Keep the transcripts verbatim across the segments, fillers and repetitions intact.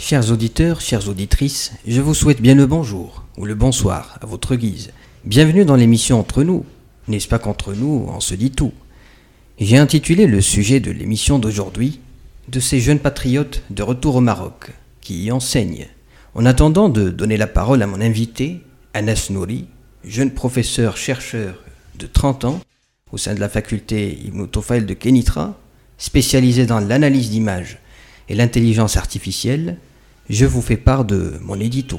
Chers auditeurs, chères auditrices, je vous souhaite bien le bonjour ou le bonsoir à votre guise. Bienvenue dans l'émission Entre nous. N'est-ce pas qu'entre nous, on se dit tout? J'ai intitulé le sujet de l'émission d'aujourd'hui de ces jeunes patriotes de retour au Maroc qui y enseignent. En attendant de donner la parole à mon invité, Anas Nouri, jeune professeur-chercheur de trente ans au sein de la faculté Ibn Tufayl de Kenitra, spécialisé dans l'analyse d'images et l'intelligence artificielle, je vous fais part de mon édito.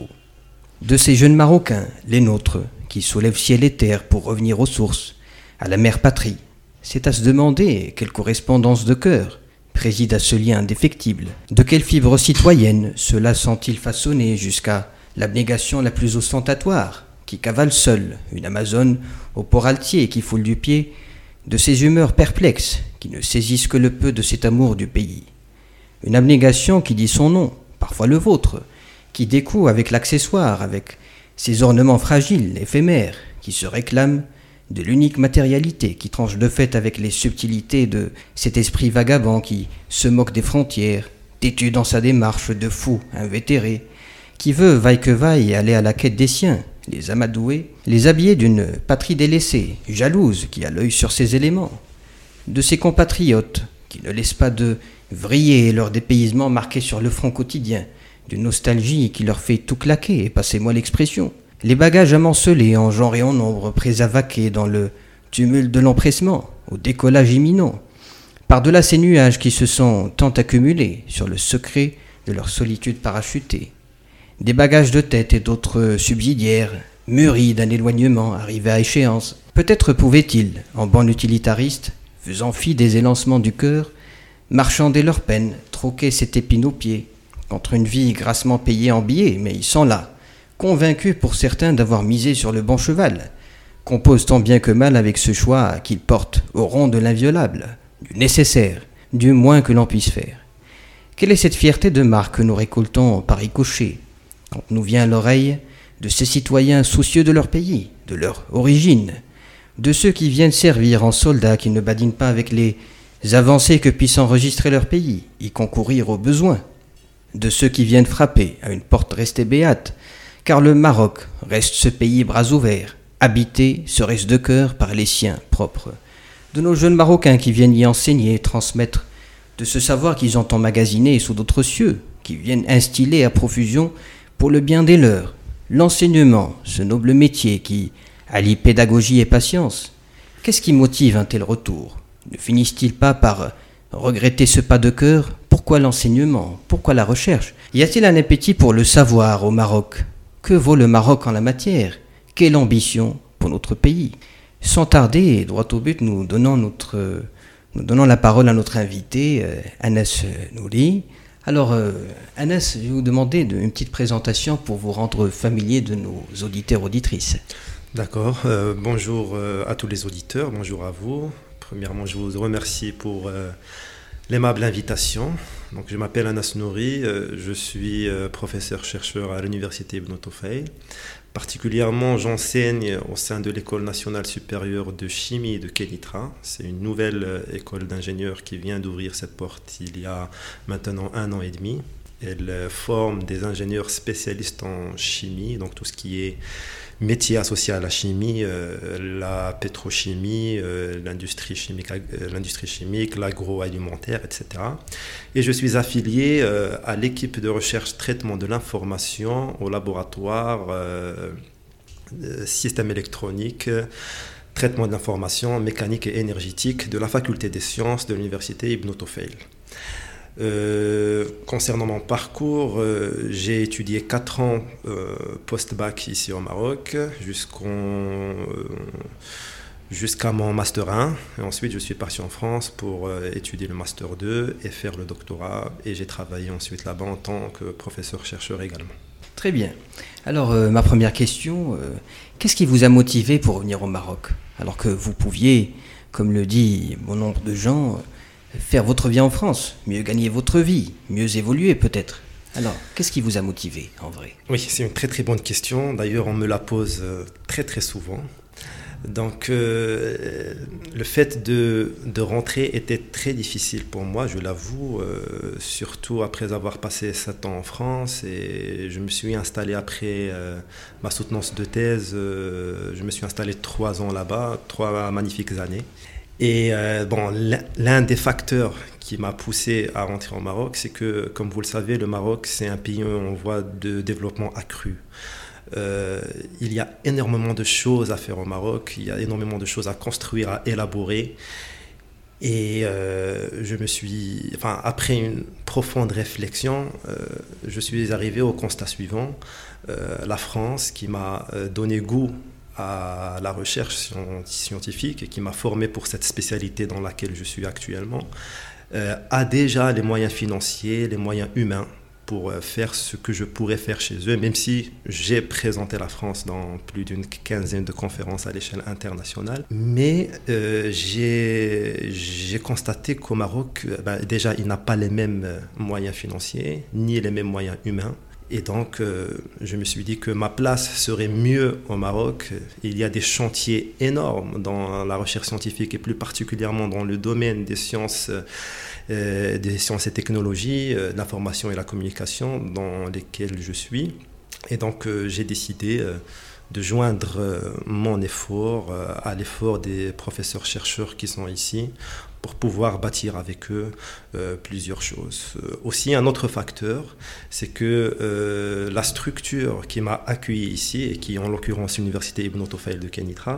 De ces jeunes Marocains, les nôtres, qui soulèvent ciel et terre pour revenir aux sources, à la mère patrie, c'est à se demander quelle correspondance de cœur préside à ce lien indéfectible. De quelle fibre citoyenne cela sont-ils façonnés jusqu'à l'abnégation la plus ostentatoire, qui cavale seule une Amazone au port altier qui foule du pied, de ces humeurs perplexes qui ne saisissent que le peu de cet amour du pays. Une abnégation qui dit son nom, parfois le vôtre, qui découle avec l'accessoire, avec ces ornements fragiles, éphémères, qui se réclament de l'unique matérialité, qui tranche de fait avec les subtilités de cet esprit vagabond qui se moque des frontières, têtu dans sa démarche de fou invétéré, qui veut, vaille que vaille, aller à la quête des siens, les amadouer, les habiller d'une patrie délaissée, jalouse, qui a l'œil sur ses éléments, de ses compatriotes, qui ne laissent pas de vriller leur dépaysement marqué sur le front quotidien, d'une nostalgie qui leur fait tout claquer, et passez-moi l'expression. Les bagages amoncelés en genre et en nombre, prêts à vaquer dans le tumulte de l'empressement, au décollage imminent, par-delà ces nuages qui se sont tant accumulés sur le secret de leur solitude parachutée. Des bagages de tête et d'autres subsidiaires, mûris d'un éloignement arrivé à échéance. Peut-être pouvaient-ils, en bon utilitariste, faisant fi des élancements du cœur, marchander leur peine, troquer cet épine au pied, contre une vie grassement payée en billets, mais ils sont là, convaincus pour certains d'avoir misé sur le bon cheval, composent tant bien que mal avec ce choix qu'ils portent au rang de l'inviolable, du nécessaire, du moins que l'on puisse faire. Quelle est cette fierté de marque que nous récoltons par ricochet, quand nous vient à l'oreille de ces citoyens soucieux de leur pays, de leur origine, de ceux qui viennent servir en soldats qui ne badinent pas avec les avancées que puisse enregistrer leur pays, y concourir aux besoins, de ceux qui viennent frapper à une porte restée béate, car le Maroc reste ce pays bras ouverts, habité, serait-ce de cœur, par les siens propres, de nos jeunes Marocains qui viennent y enseigner, transmettre de ce savoir qu'ils ont emmagasiné sous d'autres cieux, qui viennent instiller à profusion pour le bien des leurs, l'enseignement, ce noble métier qui allie pédagogie et patience. Qu'est-ce qui motive un tel retour? Ne finissent-ils pas par regretter ce pas de cœur? Pourquoi l'enseignement? Pourquoi la recherche? Y a-t-il un appétit pour le savoir au Maroc? Que vaut le Maroc en la matière? Quelle ambition pour notre pays? Sans tarder, droit au but, nous donnons, notre, nous donnons la parole à notre invité, euh, Anas Nouri. Alors, euh, Anas, je vais vous demander de, une petite présentation pour vous rendre familier de nos auditeurs auditrices. D'accord. Euh, bonjour euh, à tous les auditeurs, bonjour à vous. Premièrement, je vous remercie pour euh, l'aimable invitation. Donc, je m'appelle Anas Nouri, euh, je suis euh, professeur-chercheur à l'université Ibn Tufayl. Particulièrement, j'enseigne au sein de l'École nationale supérieure de chimie de Kenitra. C'est une nouvelle euh, école d'ingénieurs qui vient d'ouvrir ses portes il y a maintenant un an et demi. Elle euh, forme des ingénieurs spécialistes en chimie, donc tout ce qui est métiers associés à la chimie, euh, la pétrochimie, euh, l'industrie chimique, euh, l'industrie chimique, l'agroalimentaire, et cetera. Et je suis affilié euh, à l'équipe de recherche traitement de l'information au laboratoire euh, euh, système électronique, traitement de l'information mécanique et énergétique de la faculté des sciences de l'université Ibn Tufayl. Euh, concernant mon parcours, euh, j'ai étudié quatre ans euh, post-bac ici au Maroc jusqu'en, euh, jusqu'à mon master un. Et ensuite, je suis parti en France pour euh, étudier le master deux et faire le doctorat. Et j'ai travaillé ensuite là-bas en tant que professeur-chercheur également. Très bien. Alors, euh, ma première question, euh, qu'est-ce qui vous a motivé pour revenir au Maroc? Alors que vous pouviez, comme le dit bon nombre de gens, faire votre vie en France, mieux gagner votre vie, mieux évoluer peut-être. Alors, qu'est-ce qui vous a motivé en vrai? Oui, c'est une très très bonne question. D'ailleurs, on me la pose très très souvent. Donc, euh, le fait de, de rentrer était très difficile pour moi, je l'avoue, euh, surtout après avoir passé sept ans en France. Et je me suis installé après euh, ma soutenance de thèse. Euh, je me suis installé trois ans là-bas, trois magnifiques années. Et euh, bon, l'un des facteurs qui m'a poussé à rentrer au Maroc, c'est que, comme vous le savez, le Maroc, c'est un pays en voie de développement accru. Euh, il y a énormément de choses à faire au Maroc, il y a énormément de choses à construire, à élaborer. Et euh, je me suis, enfin, après une profonde réflexion, euh, je suis arrivé au constat suivant. Euh, la France, qui m'a donné goût à la recherche scientifique et qui m'a formé pour cette spécialité dans laquelle je suis actuellement, euh, a déjà les moyens financiers, les moyens humains pour faire ce que je pourrais faire chez eux, même si j'ai présenté la France dans plus d'une quinzaine de conférences à l'échelle internationale. Mais euh, j'ai, j'ai constaté qu'au Maroc, ben, déjà, il n'a pas les mêmes moyens financiers, ni les mêmes moyens humains. Et donc, euh, je me suis dit que ma place serait mieux au Maroc. Il y a des chantiers énormes dans la recherche scientifique et plus particulièrement dans le domaine des sciences, euh, des sciences et technologies, euh, l'information et la communication dans lesquels je suis. Et donc, euh, j'ai décidé euh, de joindre euh, mon effort euh, à l'effort des professeurs-chercheurs qui sont ici, pour pouvoir bâtir avec eux euh, plusieurs choses. Euh, aussi, un autre facteur, c'est que euh, la structure qui m'a accueilli ici, et qui est en l'occurrence l'Université Ibn Tufayl de Kénitra,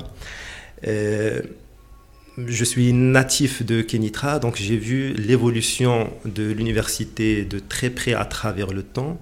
euh, je suis natif de Kénitra, donc j'ai vu l'évolution de l'université de très près à travers le temps.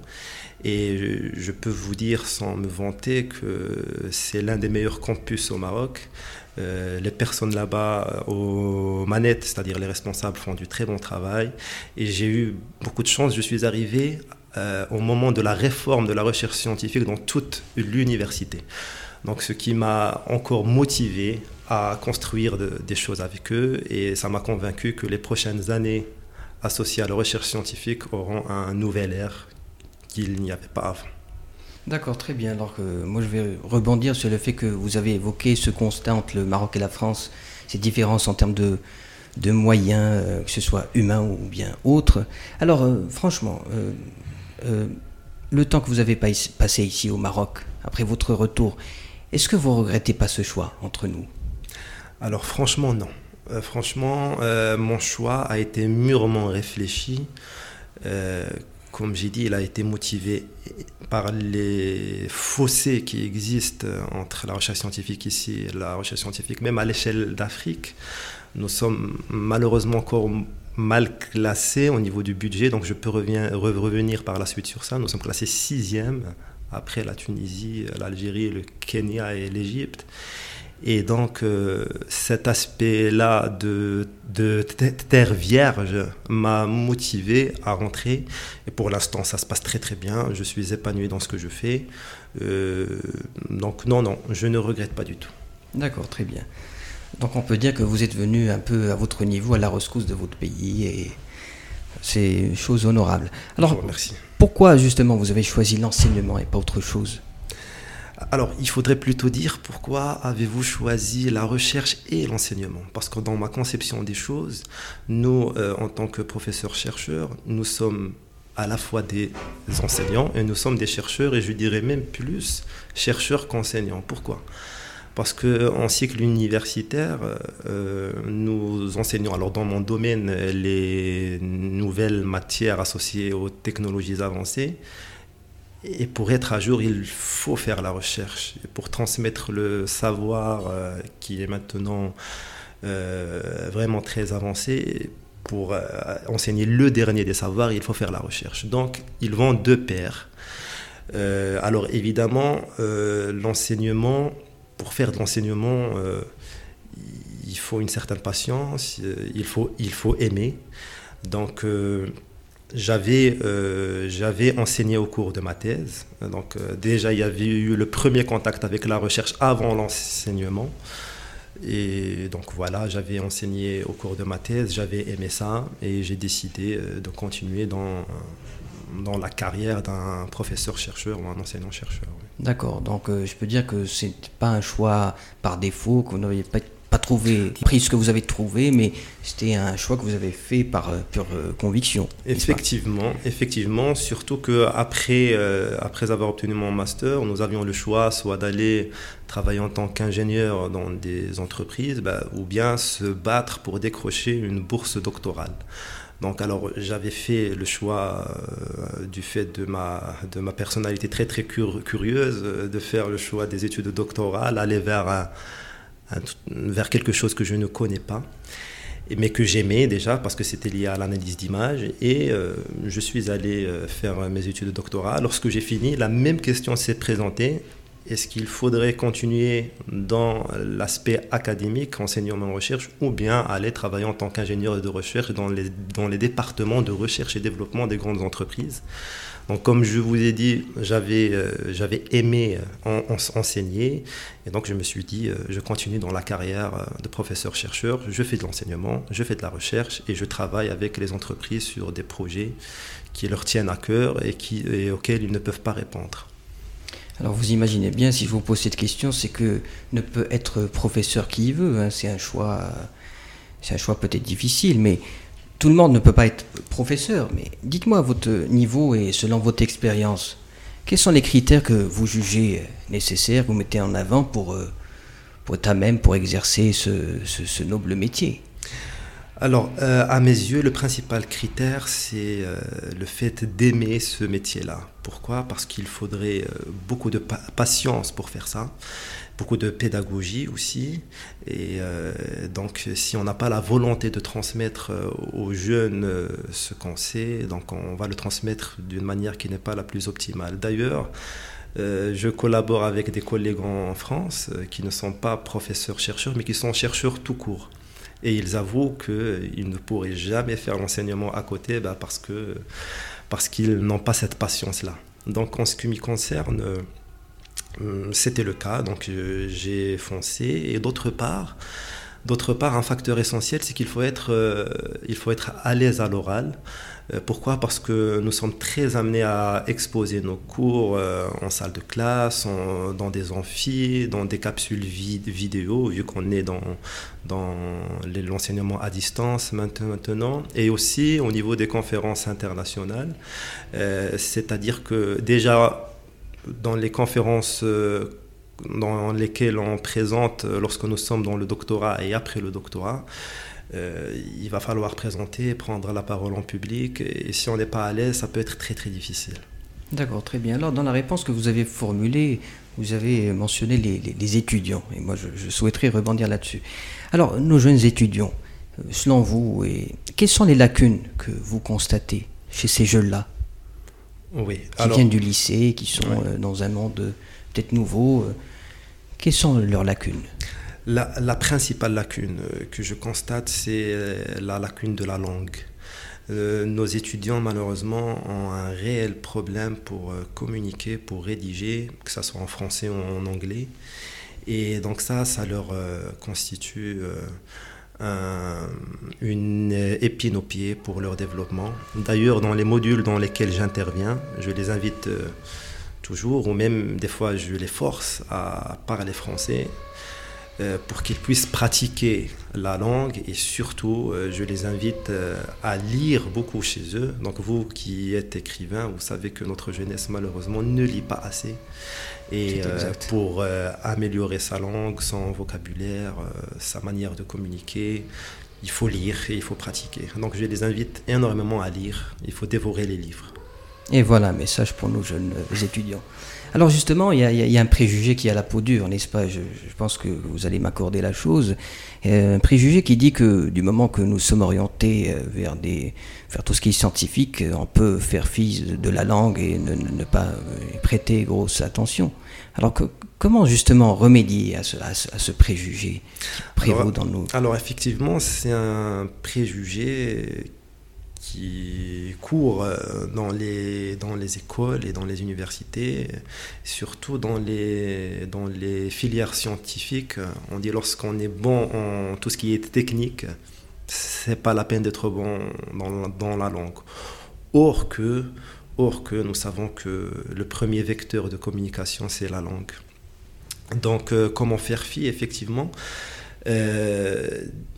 Et je peux vous dire sans me vanter que c'est l'un des meilleurs campus au Maroc. Euh, les personnes là-bas aux manettes, c'est-à-dire les responsables, font du très bon travail. Et j'ai eu beaucoup de chance. Je suis arrivé euh, au moment de la réforme de la recherche scientifique dans toute l'université. Donc, ce qui m'a encore motivé à construire de, des choses avec eux. Et ça m'a convaincu que les prochaines années associées à la recherche scientifique auront un nouvel ère qu'il n'y avait pas avant. D'accord, très bien. Alors que moi, je vais rebondir sur le fait que vous avez évoqué ce constat entre le Maroc et la France, ces différences en termes de, de moyens, euh, que ce soit humains ou bien autres. Alors, euh, franchement, euh, euh, le temps que vous avez pas, passé ici au Maroc, après votre retour, est-ce que vous ne regrettez pas ce choix entre nous ? Alors, franchement, non. Euh, franchement, euh, mon choix a été mûrement réfléchi. Euh, Comme j'ai dit, il a été motivé par les fossés qui existent entre la recherche scientifique ici et la recherche scientifique, même à l'échelle d'Afrique. Nous sommes malheureusement encore mal classés au niveau du budget, donc je peux revien, revenir par la suite sur ça. Nous sommes classés sixième après la Tunisie, l'Algérie, le Kenya et l'Égypte. Et donc, euh, cet aspect-là de, de terre vierge m'a motivé à rentrer. Et pour l'instant, ça se passe très très bien. Je suis épanoui dans ce que je fais. Euh, donc non, non, je ne regrette pas du tout. D'accord, très bien. Donc on peut dire que vous êtes venu un peu à votre niveau, à la rescousse de votre pays. Et c'est chose honorable. Alors, je vous remercie. Pourquoi justement vous avez choisi l'enseignement et pas autre chose ? Alors, il faudrait plutôt dire pourquoi avez-vous choisi la recherche et l'enseignement ? Parce que dans ma conception des choses, nous, euh, en tant que professeurs-chercheurs, nous sommes à la fois des enseignants et nous sommes des chercheurs, et je dirais même plus chercheurs qu'enseignants. Pourquoi ? Parce qu'en cycle universitaire, euh, nous enseignons, alors dans mon domaine, les nouvelles matières associées aux technologies avancées. Et pour être à jour, il faut faire la recherche. Et pour transmettre le savoir euh, qui est maintenant euh, vraiment très avancé, pour euh, enseigner le dernier des savoirs, il faut faire la recherche. Donc, ils vont de pair. Euh, alors, évidemment, euh, l'enseignement, pour faire de l'enseignement, euh, il faut une certaine patience, il faut, il faut aimer. Donc, euh, J'avais, euh, j'avais enseigné au cours de ma thèse. Donc, euh, déjà, il y avait eu le premier contact avec la recherche avant l'enseignement. Et donc, voilà, j'avais enseigné au cours de ma thèse, j'avais aimé ça et j'ai décidé euh, de continuer dans, dans la carrière d'un professeur-chercheur ou un enseignant-chercheur. Oui. D'accord, donc euh, je peux dire que ce n'est pas un choix par défaut, que vous n'aviez pas, pas trouvé, pris ce que vous avez trouvé, mais c'était un choix que vous avez fait par euh, pure euh, conviction. Effectivement, effectivement, surtout qu'après euh, après avoir obtenu mon master, nous avions le choix soit d'aller travailler en tant qu'ingénieur dans des entreprises, bah, ou bien se battre pour décrocher une bourse doctorale. Donc alors j'avais fait le choix euh, du fait de ma, de ma personnalité très très cur- curieuse euh, de faire le choix des études doctorales, aller vers, un, un, vers quelque chose que je ne connais pas, mais que j'aimais déjà parce que c'était lié à l'analyse d'image et euh, je suis allé euh, faire mes études de doctorat. Lorsque j'ai fini, la même question s'est présentée. Est-ce qu'il faudrait continuer dans l'aspect académique, enseignement et recherche, ou bien aller travailler en tant qu'ingénieur de recherche dans les, dans les départements de recherche et développement des grandes entreprises? Donc, comme je vous ai dit, j'avais, euh, j'avais aimé en, en, enseigner, et donc je me suis dit, euh, je continue dans la carrière de professeur-chercheur, je fais de l'enseignement, je fais de la recherche, et je travaille avec les entreprises sur des projets qui leur tiennent à cœur et, qui, et auxquels ils ne peuvent pas répondre. Alors vous imaginez bien, si je vous pose cette question, c'est que ne peut être professeur qui y veut, hein. C'est un choix, c'est un choix peut-être difficile, mais tout le monde ne peut pas être professeur. Mais dites-moi à votre niveau et selon votre expérience, quels sont les critères que vous jugez nécessaires, que vous mettez en avant pour, pour être à même pour exercer ce, ce, ce noble métier? Alors, euh, à mes yeux, le principal critère, c'est euh, le fait d'aimer ce métier-là. Pourquoi ? Parce qu'il faudrait euh, beaucoup de pa- patience pour faire ça, beaucoup de pédagogie aussi. Et euh, donc, si on n'a pas la volonté de transmettre euh, aux jeunes euh, ce qu'on sait, donc on va le transmettre d'une manière qui n'est pas la plus optimale. D'ailleurs, Euh, je collabore avec des collègues en France euh, qui ne sont pas professeurs-chercheurs, mais qui sont chercheurs tout court. Et ils avouent qu'ils ne pourraient jamais faire l'enseignement à côté bah, parce, que, parce qu'ils n'ont pas cette patience-là. Donc en ce qui me concerne, euh, c'était le cas, donc euh, j'ai foncé. Et d'autre part, d'autre part, un facteur essentiel, c'est qu'il faut être, euh, il faut être à l'aise à l'oral. Pourquoi ? Parce que nous sommes très amenés à exposer nos cours euh, en salle de classe, en, dans des amphis, dans des capsules vid- vidéo, vu qu'on est dans, dans l'enseignement à distance maintenant, et aussi au niveau des conférences internationales. Euh, c'est-à-dire que déjà, dans les conférences euh, dans lesquelles on présente lorsque nous sommes dans le doctorat et après le doctorat, Euh, il va falloir présenter, prendre la parole en public, et si on n'est pas à l'aise, ça peut être très très difficile. D'accord, très bien. Alors, dans la réponse que vous avez formulée, vous avez mentionné les, les, les étudiants, et moi je, je souhaiterais rebondir là-dessus. Alors, nos jeunes étudiants, euh, selon vous, et, quelles sont les lacunes que vous constatez chez ces jeunes-là, oui, qui alors, viennent du lycée, qui sont ouais. euh, dans un monde euh, peut-être nouveau, euh, quelles sont leurs lacunes ? La, la principale lacune que je constate, c'est la lacune de la langue. Euh, nos étudiants, malheureusement, ont un réel problème pour euh, communiquer, pour rédiger, que ce soit en français ou en anglais. Et donc ça, ça leur euh, constitue euh, un, une épine au pied pour leur développement. D'ailleurs, dans les modules dans lesquels j'interviens, je les invite euh, toujours, ou même des fois je les force à parler français, pour qu'ils puissent pratiquer la langue, et surtout euh, je les invite euh, à lire beaucoup chez eux. Donc vous qui êtes écrivain, vous savez que notre jeunesse malheureusement ne lit pas assez, et euh, pour euh, améliorer sa langue, son vocabulaire, euh, sa manière de communiquer, il faut lire et il faut pratiquer. Donc je les invite énormément à lire, il faut dévorer les livres. Et voilà un message pour nos jeunes étudiants. Alors justement, il y, a, il y a un préjugé qui a la peau dure, n'est-ce pas ? je, je pense que vous allez m'accorder la chose. Euh, un préjugé qui dit que du moment que nous sommes orientés vers, des, vers tout ce qui est scientifique, on peut faire fi de la langue et ne, ne pas prêter grosse attention. Alors que, comment justement remédier à ce, à ce, à ce préjugé qui prévaut alors, dans nous ? Alors effectivement, c'est un préjugé qui court dans les, dans les écoles et dans les universités, surtout dans les, dans les filières scientifiques. On dit lorsqu'on est bon en tout ce qui est technique, c'est pas la peine d'être bon dans, dans la langue. Or que Or que nous savons que le premier vecteur de communication, c'est la langue. Donc, euh, comment faire fi, effectivement euh,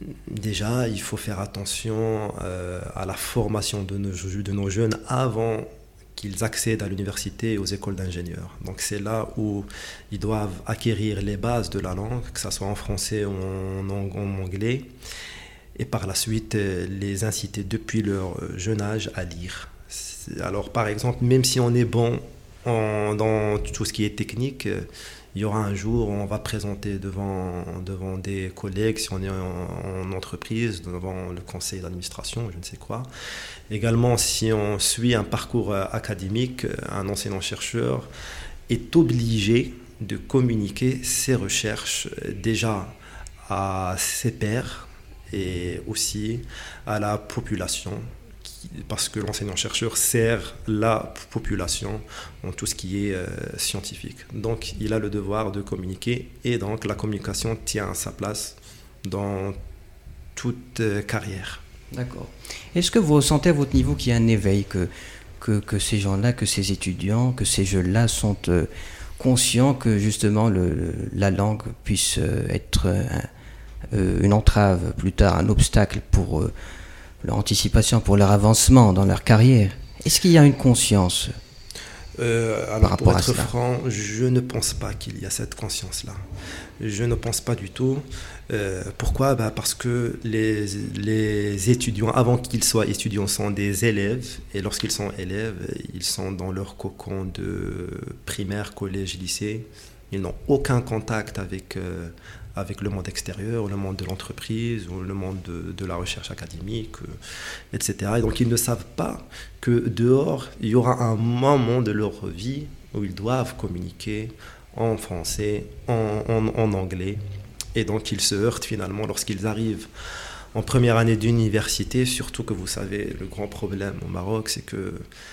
déjà, il faut faire attention euh, à la formation de nos, de nos jeunes avant qu'ils accèdent à l'université et aux écoles d'ingénieurs. Donc c'est là où ils doivent acquérir les bases de la langue, que ce soit en français ou en, en, en anglais, et par la suite les inciter depuis leur jeune âge à lire. Alors par exemple, même si on est bon en, dans tout ce qui est technique, il y aura un jour où on va présenter devant, devant des collègues, si on est en, en entreprise, devant le conseil d'administration, je ne sais quoi. Également, si on suit un parcours académique, un enseignant-chercheur est obligé de communiquer ses recherches déjà à ses pairs et aussi à la population, parce que l'enseignant-chercheur sert la population en tout ce qui est euh, scientifique. Donc, il a le devoir de communiquer et donc la communication tient sa place dans toute euh, carrière. D'accord. Est-ce que vous ressentez à votre niveau qu'il y a un éveil, que, que, que ces gens-là, que ces étudiants, que ces jeunes-là sont euh, conscients que justement le, la langue puisse euh, être un, euh, une entrave, plus tard un obstacle pour euh, leur anticipation, pour leur avancement dans leur carrière? Est-ce qu'il y a une conscience euh, alors, par rapport pour être à cela? Franc, je ne pense pas qu'il y a cette conscience-là. Je ne pense pas du tout. Euh, pourquoi? Bah parce que les, les étudiants, avant qu'ils soient étudiants, sont des élèves. Et lorsqu'ils sont élèves, ils sont dans leur cocon de primaire, collège, lycée. Ils n'ont aucun contact avec... Euh, avec le monde extérieur, le monde de l'entreprise, ou le monde de, de la recherche académique, euh, et cetera. Et donc ils ne savent pas que dehors, il y aura un moment de leur vie où ils doivent communiquer en français, en, en, en anglais. Et donc ils se heurtent finalement lorsqu'ils arrivent en première année d'université, surtout que vous savez, le grand problème au Maroc, c'est que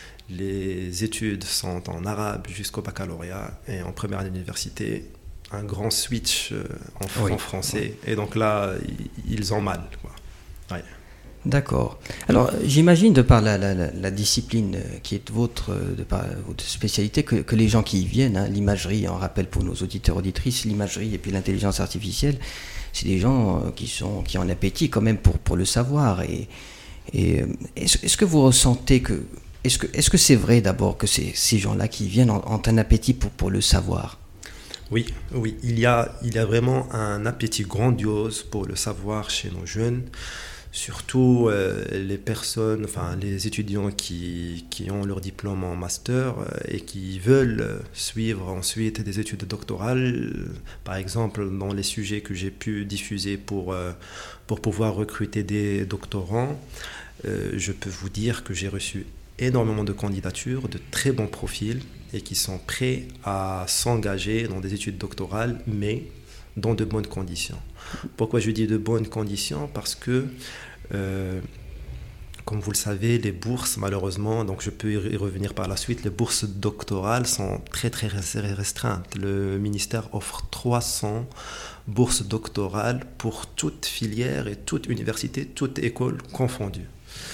les études sont en arabe jusqu'au baccalauréat, et en première année d'université, un grand switch en, oui. en français. Oui. Et donc là, ils ont mal, quoi. Ouais. D'accord. Alors, j'imagine, de par la, la, la discipline qui est votre, de par votre spécialité, que, que les gens qui y viennent, hein, l'imagerie, on rappelle pour nos auditeurs, auditrices, l'imagerie et puis l'intelligence artificielle, c'est des gens qui, sont, qui ont un appétit quand même pour, pour le savoir. Et, et est-ce, est-ce que vous ressentez que... Est-ce que, est-ce que c'est vrai d'abord que ces, ces gens-là qui viennent ont, ont un appétit pour, pour le savoir? Oui, oui, il y a, il y a vraiment un appétit grandiose pour le savoir chez nos jeunes, surtout euh, les personnes, enfin les étudiants qui, qui ont leur diplôme en master euh, et qui veulent suivre ensuite des études doctorales, par exemple dans les sujets que j'ai pu diffuser pour, euh, pour pouvoir recruter des doctorants. Euh, je peux vous dire que j'ai reçu énormément de candidatures, de très bons profils, et qui sont prêts à s'engager dans des études doctorales, mais dans de bonnes conditions. Pourquoi je dis de bonnes conditions? Parce que, euh, comme vous le savez, les bourses, malheureusement, donc je peux y revenir par la suite, les bourses doctorales sont très très restreintes. Le ministère offre trois cents bourses doctorales pour toute filière et toute université, toute école confondue.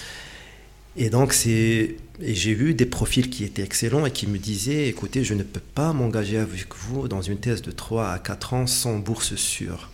Et donc, c'est, et j'ai eu des profils qui étaient excellents et qui me disaient, écoutez, je ne peux pas m'engager avec vous dans une thèse de trois à quatre ans sans bourse sûre.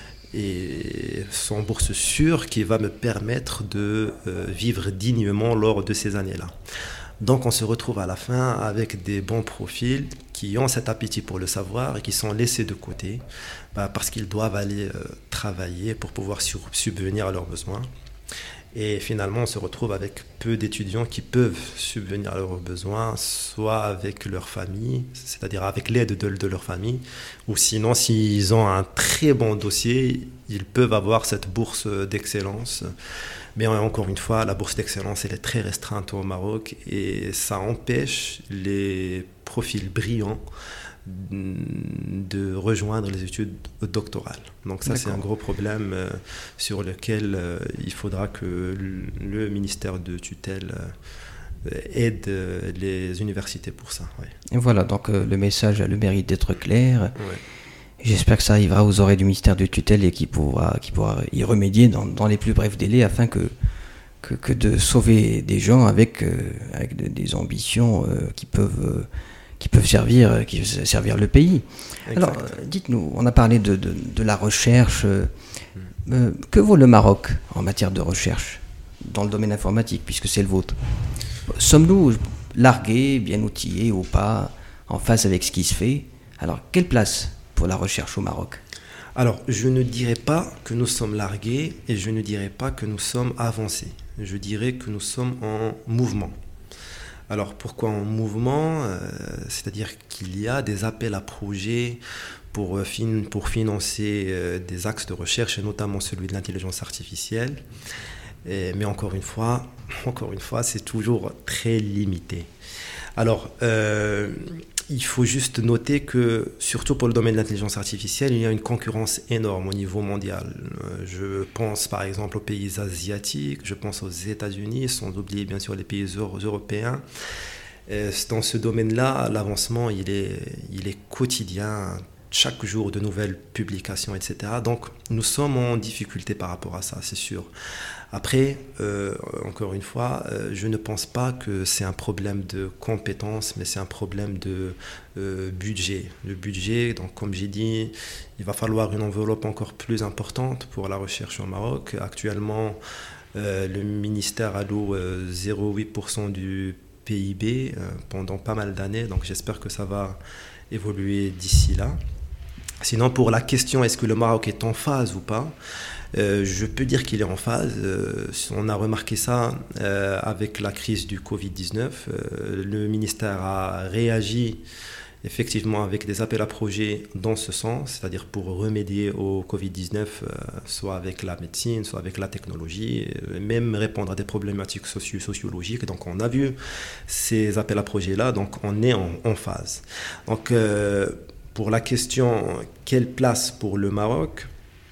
Et sans bourse sûre qui va me permettre de euh, vivre dignement lors de ces années-là. Donc, on se retrouve à la fin avec des bons profils qui ont cet appétit pour le savoir et qui sont laissés de côté bah, parce qu'ils doivent aller euh, travailler pour pouvoir sur, subvenir à leurs besoins. Et finalement, on se retrouve avec peu d'étudiants qui peuvent subvenir à leurs besoins, soit avec leur famille, c'est-à-dire avec l'aide de, de leur famille, ou sinon, s'ils ont un très bon dossier, ils peuvent avoir cette bourse d'excellence. Mais encore une fois, la bourse d'excellence, elle est très restreinte au Maroc et ça empêche les profils brillants de rejoindre les études doctorales. Donc ça, D'accord. c'est un gros problème euh, sur lequel euh, il faudra que le, le ministère de tutelle euh, aide euh, les universités pour ça. Ouais. Et voilà, donc euh, le message a le mérite d'être clair. Ouais. J'espère que ça arrivera aux oreilles du ministère de tutelle et qu'il pourra, qu'il pourra y remédier dans, dans les plus brefs délais afin que que, que de sauver des gens avec, euh, avec de, des ambitions euh, qui peuvent, euh, qui peuvent servir, qui peuvent servir le pays. Exact. Alors, euh, dites-nous, on a parlé de, de, de la recherche. Euh, mm. euh, que vaut le Maroc en matière de recherche dans le domaine informatique, puisque c'est le vôtre? Sommes-nous largués, bien outillés ou pas, en phase avec ce qui se fait? Alors, quelle place pour la recherche au Maroc? Alors, je ne dirais pas que nous sommes largués et je ne dirais pas que nous sommes avancés. Je dirais que nous sommes en mouvement. Alors, pourquoi en mouvement? euh, C'est-à-dire qu'il y a des appels à projets pour, fin, pour financer euh, des axes de recherche, et notamment celui de l'intelligence artificielle. Et, mais encore une fois, encore une fois, c'est toujours très limité. Alors, euh, il faut juste noter que, surtout pour le domaine de l'intelligence artificielle, il y a une concurrence énorme au niveau mondial. Je pense par exemple aux pays asiatiques, je pense aux États-Unis, sans oublier bien sûr les pays européens. Dans ce domaine-là, l'avancement, il est, il est quotidien. Chaque jour de nouvelles publications, et cetera. Donc, nous sommes en difficulté par rapport à ça, c'est sûr. Après, euh, encore une fois, euh, je ne pense pas que c'est un problème de compétences, mais c'est un problème de euh, budget. Le budget, donc, comme j'ai dit, il va falloir une enveloppe encore plus importante pour la recherche au Maroc. Actuellement, euh, le ministère alloue euh, zéro virgule huit pour cent du P I B euh, pendant pas mal d'années, donc j'espère que ça va évoluer d'ici là. Sinon, pour la question est-ce que le Maroc est en phase ou pas, euh, je peux dire qu'il est en phase. Euh, on a remarqué ça euh, avec la crise du covid dix-neuf. Euh, le ministère a réagi effectivement avec des appels à projets dans ce sens, c'est-à-dire pour remédier au covid dix-neuf, euh, soit avec la médecine, soit avec la technologie, euh, même répondre à des problématiques socio- sociologiques. Donc on a vu ces appels à projets-là, donc on est en, en phase. Donc euh, pour la question, quelle place pour le Maroc?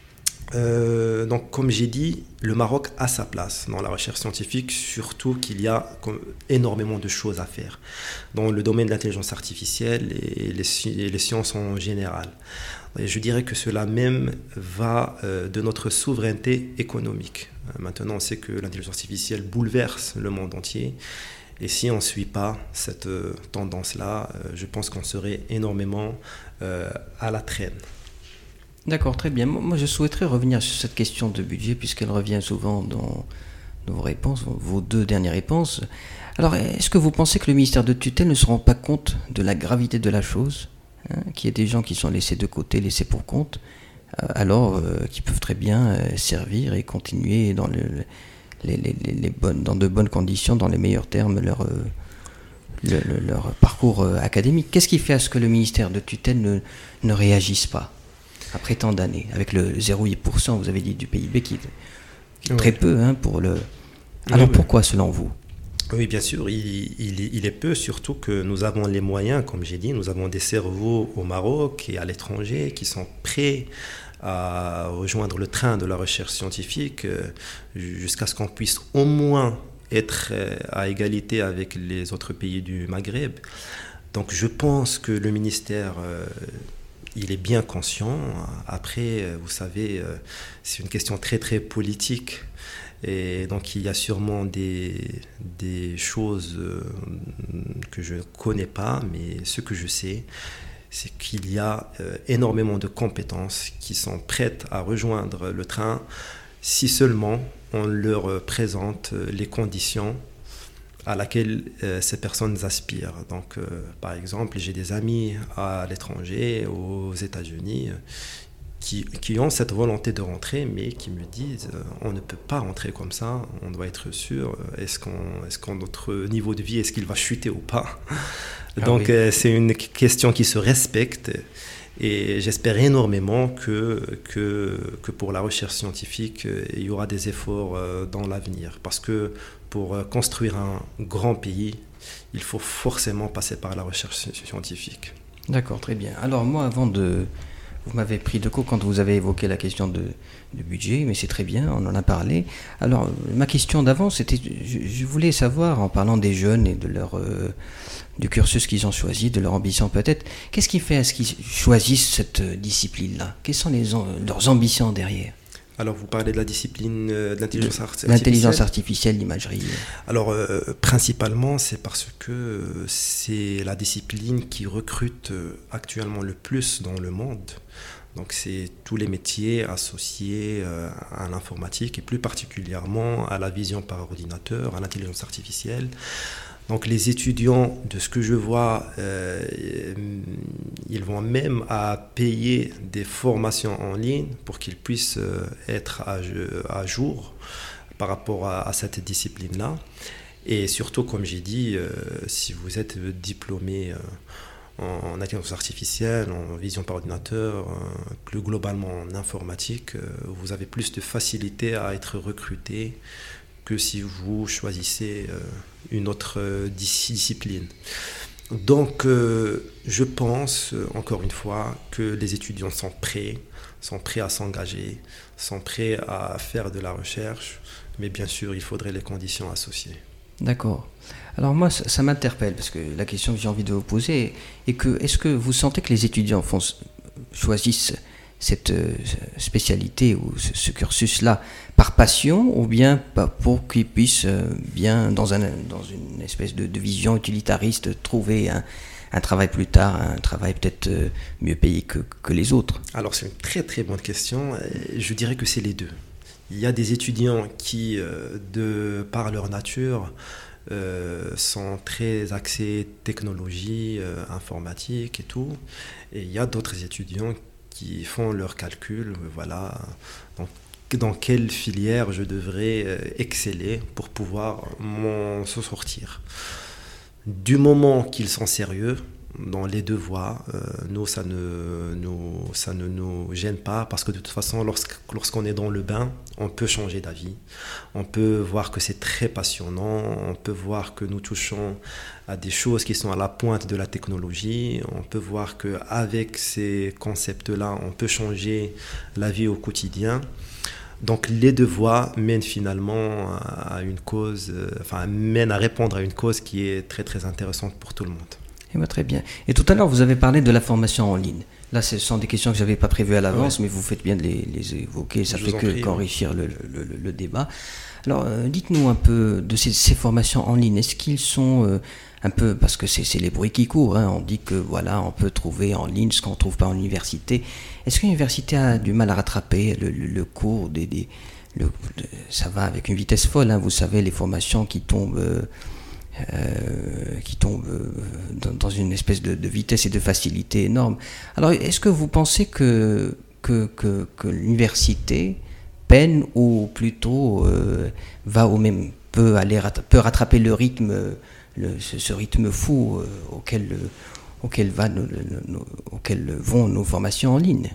Euh, donc, comme j'ai dit, le Maroc a sa place dans la recherche scientifique, surtout qu'il y a énormément de choses à faire dans le domaine de l'intelligence artificielle et les, et les sciences en général. Et je dirais que cela même va euh, de notre souveraineté économique. Maintenant, on sait que l'intelligence artificielle bouleverse le monde entier. Et si on ne suit pas cette euh, tendance-là, euh, je pense qu'on serait énormément euh, à la traîne. D'accord, très bien. Moi, je souhaiterais revenir sur cette question de budget, puisqu'elle revient souvent dans vos réponses, vos deux dernières réponses. Alors, est-ce que vous pensez que le ministère de tutelle ne se rend pas compte de la gravité de la chose, hein, qu'il y ait des gens qui sont laissés de côté, laissés pour compte, euh, alors euh, qui peuvent très bien euh, servir et continuer dans le... le Les, les, les bonnes, dans de bonnes conditions, dans les meilleurs termes, leur, euh, le, le, leur parcours euh, académique. Qu'est-ce qui fait à ce que le ministère de tutelle ne, ne réagisse pas après tant d'années? Avec le zéro virgule huit pour cent, vous avez dit, du P I B, qui est, qui est oui. très peu hein, pour le... Alors oui, pourquoi, oui. selon vous? Oui, bien sûr, il, il, il est peu, surtout que nous avons les moyens, comme j'ai dit, nous avons des cerveaux au Maroc et à l'étranger qui sont prêts à rejoindre le train de la recherche scientifique euh, jusqu'à ce qu'on puisse au moins être euh, à égalité avec les autres pays du Maghreb. Donc je pense que le ministère, euh, il est bien conscient. Après, vous savez, euh, c'est une question très très politique. Et donc il y a sûrement des, des choses euh, que je ne connais pas, mais ce que je sais, c'est qu'il y a euh, énormément de compétences qui sont prêtes à rejoindre le train si seulement on leur présente les conditions à laquelle euh, ces personnes aspirent. Donc, euh, par exemple, j'ai des amis à l'étranger, aux États-Unis, qui, qui ont cette volonté de rentrer, mais qui me disent euh, on ne peut pas rentrer comme ça, on doit être sûr, est-ce qu'on, est-ce qu'on notre niveau de vie, est-ce qu'il va chuter ou pas? Donc ah oui. euh, c'est une question qui se respecte et j'espère énormément que, que, que pour la recherche scientifique, euh, il y aura des efforts euh, dans l'avenir. Parce que pour euh, construire un grand pays, il faut forcément passer par la recherche scientifique. D'accord, très bien. Alors moi, avant de... Vous m'avez pris de court quand vous avez évoqué la question de, de budget, mais c'est très bien, on en a parlé. Alors, ma question d'avant, c'était, je, je voulais savoir, en parlant des jeunes et de leur, euh, du cursus qu'ils ont choisi, de leur ambition peut-être, qu'est-ce qui fait à ce qu'ils choisissent cette discipline-là? Quelles sont les, leurs ambitions derrière? Alors, vous parlez de la discipline euh, de l'intelligence artificielle. L'intelligence artificielle, l'imagerie. Alors, euh, principalement, c'est parce que euh, c'est la discipline qui recrute euh, actuellement le plus dans le monde. Donc, c'est tous les métiers associés euh, à l'informatique et plus particulièrement à la vision par ordinateur, à l'intelligence artificielle. Donc les étudiants, de ce que je vois, euh, ils vont même à payer des formations en ligne pour qu'ils puissent euh, être à, à jour par rapport à, à cette discipline-là. Et surtout, comme j'ai dit, euh, si vous êtes diplômé euh, en, en intelligence artificielle, en vision par ordinateur, euh, plus globalement en informatique, euh, vous avez plus de facilité à être recruté que si vous choisissez euh, une autre euh, discipline. Donc, euh, je pense, euh, encore une fois, que les étudiants sont prêts, sont prêts à s'engager, sont prêts à faire de la recherche, mais bien sûr, il faudrait les conditions associées. D'accord. Alors moi, ça, ça m'interpelle, parce que la question que j'ai envie de vous poser est que, est-ce que vous sentez que les étudiants font, choisissent cette spécialité ou ce, ce cursus-là par passion ou bien pour qu'ils puissent bien, dans, un, dans une espèce de, de vision utilitariste, trouver un, un travail plus tard, un travail peut-être mieux payé que, que les autres? Alors c'est une très très bonne question. Je dirais que c'est les deux. Il y a des étudiants qui, de par leur nature, euh, sont très axés technologie, euh, informatique et tout. Et il y a d'autres étudiants qui font leurs calculs, voilà, donc, dans quelle filière je devrais exceller pour pouvoir m'en sortir. Du moment qu'ils sont sérieux dans les deux voies, euh, nous, ça ne nous, ça ne nous gêne pas parce que de toute façon, lorsque, lorsqu'on est dans le bain, on peut changer d'avis. On peut voir que c'est très passionnant, on peut voir que nous touchons à des choses qui sont à la pointe de la technologie, on peut voir qu'avec ces concepts-là, on peut changer la vie au quotidien. Donc les deux voies mènent finalement à une cause, enfin mènent à répondre à une cause qui est très très intéressante pour tout le monde. Eh bien, très bien. Et tout à l'heure, vous avez parlé de la formation en ligne. Là, ce sont des questions que je n'avais pas prévues à l'avance, ouais. Mais vous faites bien de les, les évoquer. Ça ne fait que, prie, qu'enrichir ouais. le, le, le débat. Alors, euh, dites-nous un peu de ces, ces formations en ligne. Est-ce qu'ils sont euh, un peu... Parce que c'est, c'est les bruits qui courent. Hein, on dit que voilà, on peut trouver en ligne ce qu'on ne trouve pas en université. Est-ce que l'université a du mal à rattraper le, le, le cours des... des le, ça va avec une vitesse folle. Hein, vous savez, les formations qui tombent... Euh, Euh, qui tombe euh, dans, dans une espèce de, de vitesse et de facilité énorme. Alors, est-ce que vous pensez que, que, que, que l'université peine ou plutôt euh, va au même, peut, aller, peut rattraper le rythme, le, ce, ce rythme fou euh, auquel, auquel, va nos, nos, auquel vont nos formations en ligne?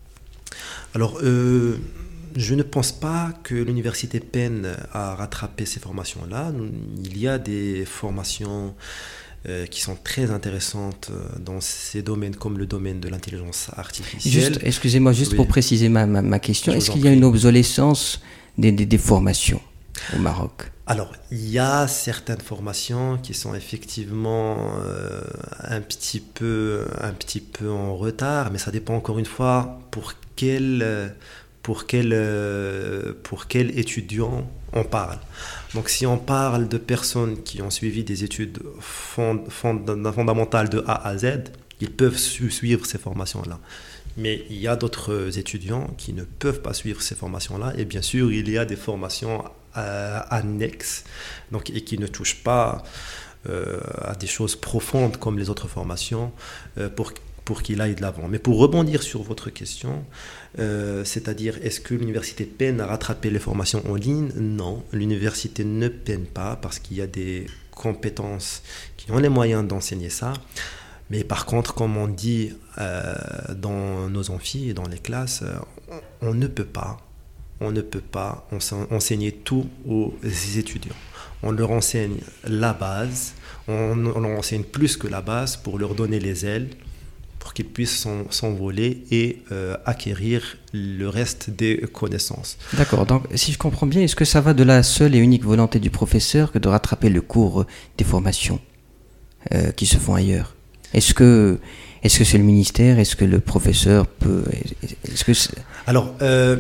Alors, euh... je ne pense pas que l'université peine à rattraper ces formations-là. Il y a des formations euh, qui sont très intéressantes dans ces domaines comme le domaine de l'intelligence artificielle. Juste, excusez-moi, juste oui. pour préciser ma, ma, ma question, je est-ce qu'il y a une obsolescence des, des, des formations au Maroc? Alors, il y a certaines formations qui sont effectivement euh, un petit peu, un petit peu en retard, mais ça dépend encore une fois pour quel... Euh, Pour quel, euh, pour quel étudiant on parle. Donc si on parle de personnes qui ont suivi des études fond, fond, fondamentales de A à Z, ils peuvent su- suivre ces formations-là. Mais il y a d'autres étudiants qui ne peuvent pas suivre ces formations-là. Et bien sûr, il y a des formations euh, annexes donc, et qui ne touchent pas euh, à des choses profondes comme les autres formations euh, pour pour qu'il aille de l'avant. Mais pour rebondir sur votre question, euh, c'est-à-dire est-ce que l'université peine à rattraper les formations en ligne? Non, l'université ne peine pas parce qu'il y a des compétences qui ont les moyens d'enseigner ça. Mais par contre, comme on dit euh, dans nos amphis et dans les classes, on, on ne peut pas, on ne peut pas enseigner tout aux étudiants. On leur enseigne la base, on, on leur enseigne plus que la base pour leur donner les ailes, pour qu'ils puissent s'en, s'envoler et euh, acquérir le reste des connaissances. D'accord, donc si je comprends bien, est-ce que ça va de la seule et unique volonté du professeur que de rattraper le cours des formations euh, qui se font ailleurs? Est-ce que, est-ce que c'est le ministère? Est-ce que le professeur peut... Est-ce que c'est... Alors, euh,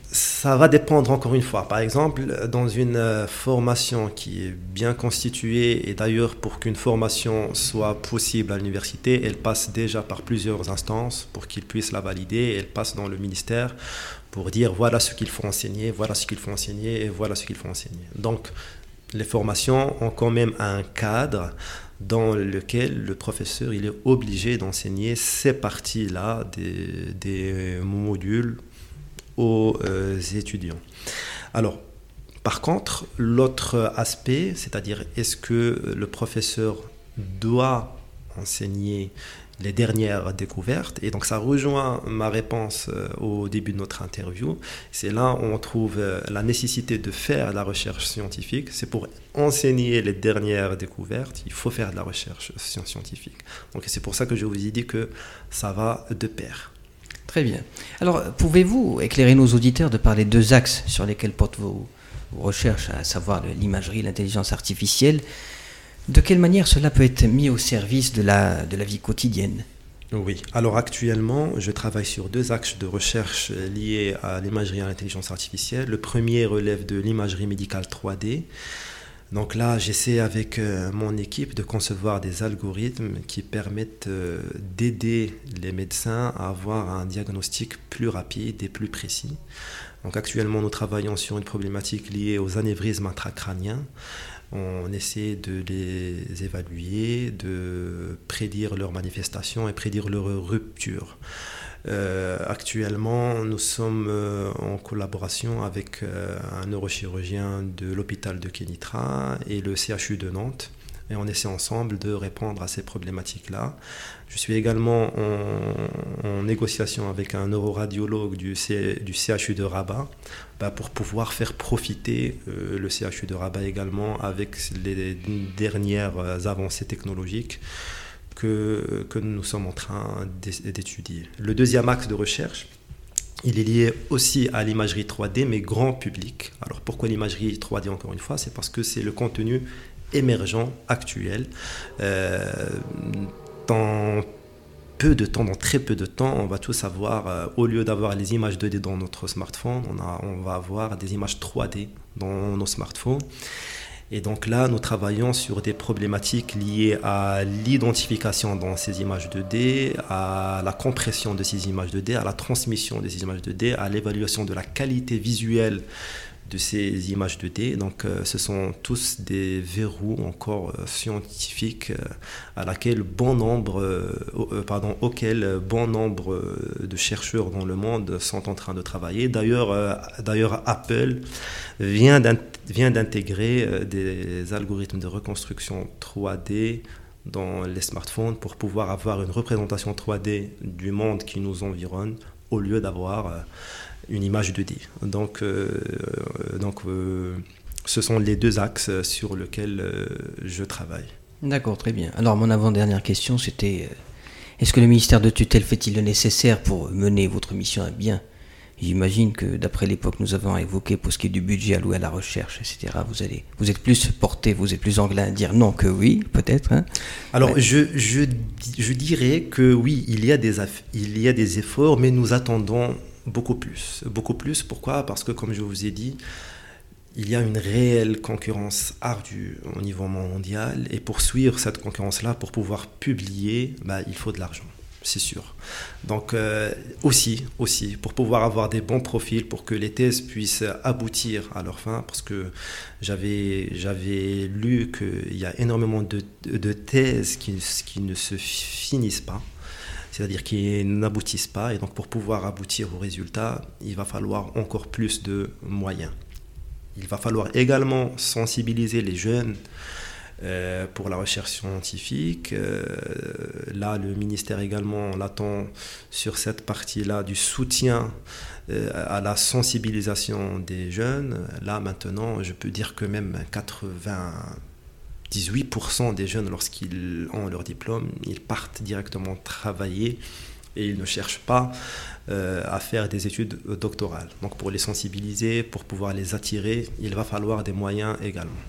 ça va dépendre encore une fois. Par exemple, dans une formation qui est bien constituée, et d'ailleurs pour qu'une formation soit possible à l'université, elle passe déjà par plusieurs instances pour qu'ils puissent la valider. Elle passe dans le ministère pour dire voilà ce qu'il faut enseigner, voilà ce qu'il faut enseigner et voilà ce qu'il faut enseigner. Donc les formations ont quand même un cadre dans lequel le professeur il est obligé d'enseigner ces parties-là des, des modules aux euh, étudiants. Alors, par contre, l'autre aspect, c'est-à-dire est-ce que le professeur doit enseigner les dernières découvertes, et donc ça rejoint ma réponse euh, au début de notre interview, c'est là où on trouve euh, la nécessité de faire de la recherche scientifique. C'est pour enseigner les dernières découvertes, il faut faire de la recherche scientifique. Donc c'est pour ça que je vous ai dit que ça va de pair. Très bien. Alors, pouvez-vous éclairer nos auditeurs de par les deux axes sur lesquels portent vos, vos recherches, à savoir l'imagerie, l'intelligence artificielle? De quelle manière cela peut être mis au service de la, de la vie quotidienne? Oui, alors actuellement, je travaille sur deux axes de recherche liés à l'imagerie et à l'intelligence artificielle. Le premier relève de l'imagerie médicale trois D. Donc là, j'essaie avec euh, mon équipe de concevoir des algorithmes qui permettent euh, d'aider les médecins à avoir un diagnostic plus rapide et plus précis. Donc actuellement, nous travaillons sur une problématique liée aux anévrismes intracrâniens. On essaie de les évaluer, de prédire leurs manifestations et prédire leur rupture. Euh, actuellement, nous sommes euh, en collaboration avec euh, un neurochirurgien de l'hôpital de Kénitra et le C H U de Nantes. Et on essaie ensemble de répondre à ces problématiques-là. Je suis également en, en négociation avec un neuroradiologue du, C, du C H U de Rabat bah, pour pouvoir faire profiter euh, le C H U de Rabat également avec les dernières avancées technologiques que, que nous sommes en train d'étudier. Le deuxième axe de recherche, il est lié aussi à l'imagerie trois D, mais grand public. Alors pourquoi l'imagerie trois D encore une fois? C'est parce que c'est le contenu émergent, actuel. Euh, dans peu de temps, dans très peu de temps, on va tous avoir, euh, au lieu d'avoir les images deux D dans notre smartphone, on, a, on va avoir des images trois D dans nos smartphones. Et donc là, nous travaillons sur des problématiques liées à l'identification dans ces images deux D, à la compression de ces images deux D, à la transmission de ces images deux D, à l'évaluation de la qualité visuelle de ces images deux D. Donc euh, ce sont tous des verrous encore euh, scientifiques euh, à laquelle bon nombre, euh, euh, pardon, auxquels bon nombre euh, de chercheurs dans le monde sont en train de travailler. D'ailleurs, euh, d'ailleurs Apple vient, vient d'intégrer euh, des algorithmes de reconstruction trois D dans les smartphones pour pouvoir avoir une représentation trois D du monde qui nous environne au lieu d'avoir euh, une image deux D. Donc, euh, donc euh, ce sont les deux axes sur lesquels euh, je travaille. D'accord, très bien. Alors, mon avant-dernière question, c'était euh, est-ce que le ministère de tutelle fait-il le nécessaire pour mener votre mission à bien? J'imagine que d'après l'époque que nous avons évoqué pour ce qui est du budget alloué à la recherche, et cetera, vous, allez, vous êtes plus porté, vous êtes plus enclin à dire non que oui, peut-être. Hein. Alors, ouais. je, je, je dirais que oui, il y a des, aff- il y a des efforts, mais nous attendons beaucoup plus. Beaucoup plus, pourquoi? Parce que, comme je vous ai dit, il y a une réelle concurrence ardue au niveau mondial, et pour suivre cette concurrence-là, pour pouvoir publier, bah, il faut de l'argent. C'est sûr. Donc euh, aussi, aussi, pour pouvoir avoir des bons profils, pour que les thèses puissent aboutir à leur fin, parce que j'avais, j'avais lu qu'il y a énormément de, de thèses qui, qui ne se finissent pas, c'est-à-dire qui n'aboutissent pas, et donc pour pouvoir aboutir aux résultats, il va falloir encore plus de moyens. Il va falloir également sensibiliser les jeunes Euh, pour la recherche scientifique. Euh, là, le ministère également l'attend sur cette partie-là du soutien euh, à la sensibilisation des jeunes. Là, maintenant, je peux dire que même quatre-vingt-dix-huit pour cent des jeunes, lorsqu'ils ont leur diplôme, ils partent directement travailler et ils ne cherchent pas euh, à faire des études doctorales. Donc, pour les sensibiliser, pour pouvoir les attirer, il va falloir des moyens également.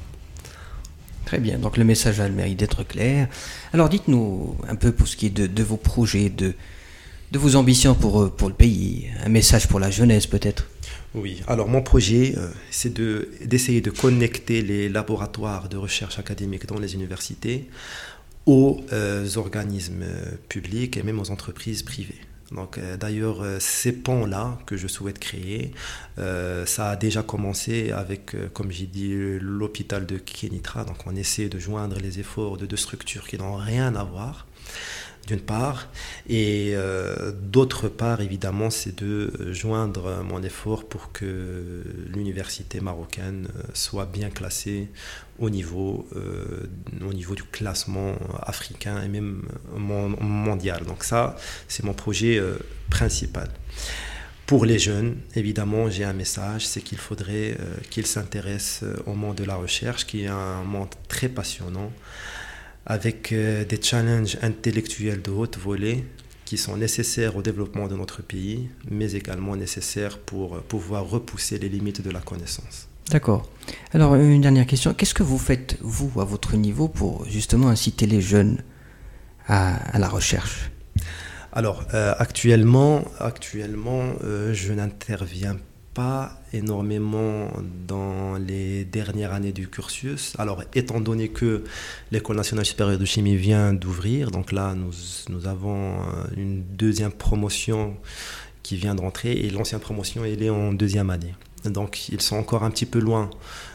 Très bien, donc le message a le mérite d'être clair. Alors dites-nous un peu pour ce qui est de, de vos projets, de, de vos ambitions pour, pour le pays, un message pour la jeunesse peut-être. Oui, alors mon projet, euh, c'est de, d'essayer de connecter les laboratoires de recherche académique dans les universités aux euh, organismes euh, publics et même aux entreprises privées. Donc, euh, d'ailleurs, euh, ces ponts-là que je souhaite créer, euh, ça a déjà commencé avec, euh, comme j'ai dit, l'hôpital de Kénitra. Donc, on essaie de joindre les efforts de deux structures qui n'ont rien à voir, d'une part, et euh, d'autre part, évidemment, c'est de joindre mon effort pour que l'université marocaine soit bien classée au niveau, euh, au niveau du classement africain et même mondial. Donc ça, c'est mon projet euh, principal. Pour les jeunes, évidemment, j'ai un message, c'est qu'il faudrait euh, qu'ils s'intéressent au monde de la recherche, qui est un monde très passionnant, avec euh, des challenges intellectuels de haute volée qui sont nécessaires au développement de notre pays, mais également nécessaires pour pouvoir repousser les limites de la connaissance. D'accord. Alors, une dernière question. Qu'est-ce que vous faites, vous, à votre niveau, pour justement inciter les jeunes à, à la recherche ? Alors, euh, actuellement, actuellement euh, je n'interviens pas énormément dans les dernières années du cursus. Alors, étant donné que l'École nationale supérieure de chimie vient d'ouvrir, donc là, nous, nous avons une deuxième promotion qui vient de rentrer et l'ancienne promotion, elle est en deuxième année. Donc, ils sont encore un petit peu loin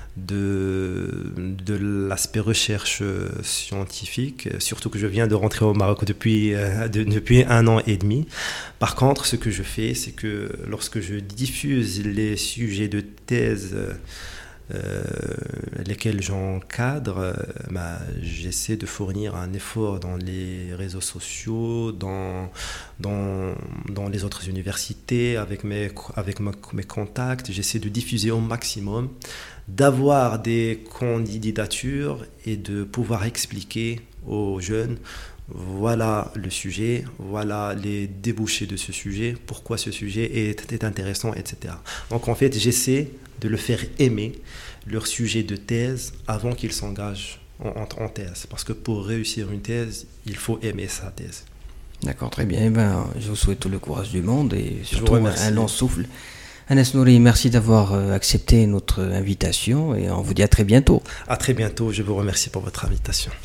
de, de l'aspect recherche scientifique, surtout que je viens de rentrer au Maroc depuis, de, depuis un an et demi. Par contre, ce que je fais, c'est que lorsque je diffuse les sujets de thèse euh, lesquels j'encadre, euh, bah, j'essaie de fournir un effort dans les réseaux sociaux, dans, dans, dans les autres universités, avec mes, avec ma, mes contacts. J'essaie de diffuser au maximum, d'avoir des candidatures et de pouvoir expliquer aux jeunes, voilà le sujet, voilà les débouchés de ce sujet, pourquoi ce sujet est, est intéressant, et cetera. Donc en fait, j'essaie de le faire aimer leur sujet de thèse avant qu'ils s'engagent en, en, en thèse. Parce que pour réussir une thèse, il faut aimer sa thèse. D'accord, très bien. Eh ben, je vous souhaite tout le courage du monde et surtout un long souffle. Anas Nouri, merci d'avoir accepté notre invitation et on vous dit à très bientôt. À très bientôt, je vous remercie pour votre invitation.